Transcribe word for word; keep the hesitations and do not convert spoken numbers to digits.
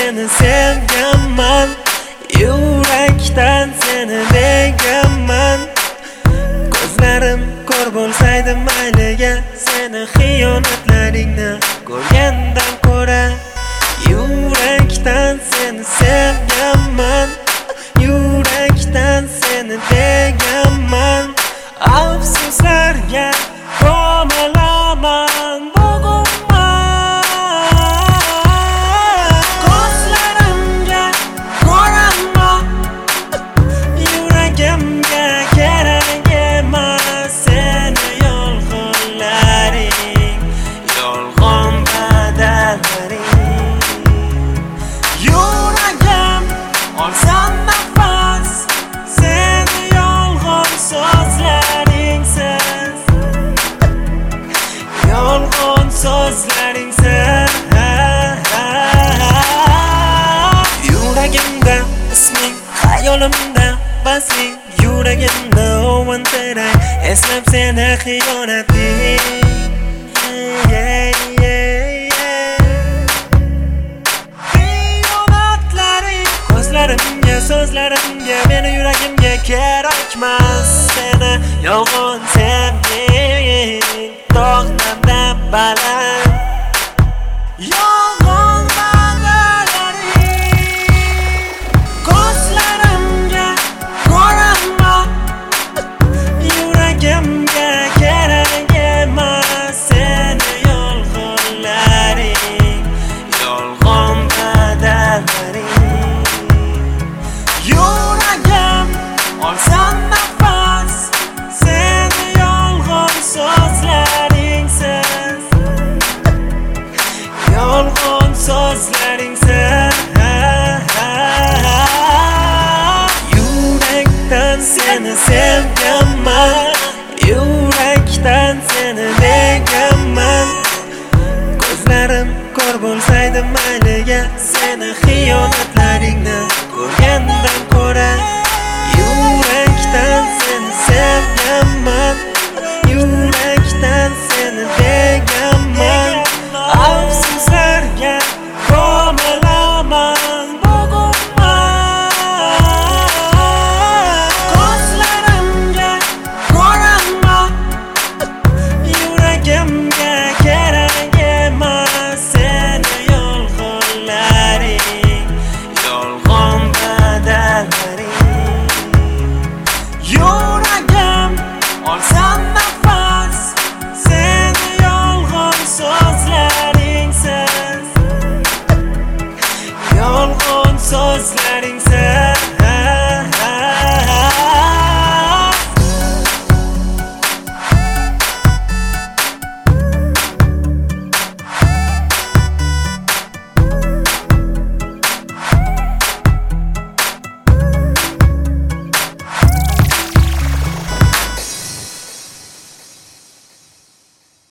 seni sevganman, yurakdan seni deganman. Ko'zlarim ko'r bo'lsaydi mayliga, seni xiyonatlaringni ko'rgandan ko'ra. Yurakdan seni sevganman, yurakdan seni deganman. Afsuslarga ko'milaman bugunman. Ko'zlarimga ko'raman, yuragimga kerak emas seni yolg'onlaring, yolg'on badallaring. Yuragim olsan nafas, seni yolg'on so'zlaringsiz, yolg'on so'zlaringsiz. Yuragimda isming, xayolimda basing, yuragimda o'vantiray, eslab seni xiyonating. Yeah, yeah, yeah. Xiyonatlaring ko'zlarimga, so'zlarimga, meni yuragimga kerakmas seni yolg'on sevging. Tog'larda baland yolg'on badallaring. Ko'zlarimga ko'raman, yuragimga kerak emas seni yolg'onlaring, yolg'on badallaring. Yuragim olsan nafas, seni yolg'on so'zlaringsiz, yolg'on so'zlaringsiz. Yurakdan seni sevganman, yurakdan seni deganman. Ko'zlarim ko'r bo'lsaydi mayliga, seni xiyonatlaringni ko'rgandan ko'ra. Yurakdan seni sevganman, yurakdan seni deganman. Afsuslarga ko'milaman bugunman. Ko'zlarimga ko'raman, yuragimga kerak emas seni yolg'onlaring, yolg'on badallaring. Yuragim olsan nafas, seni yolg'on so'zlaringsiz, yolg'on so'zlaring.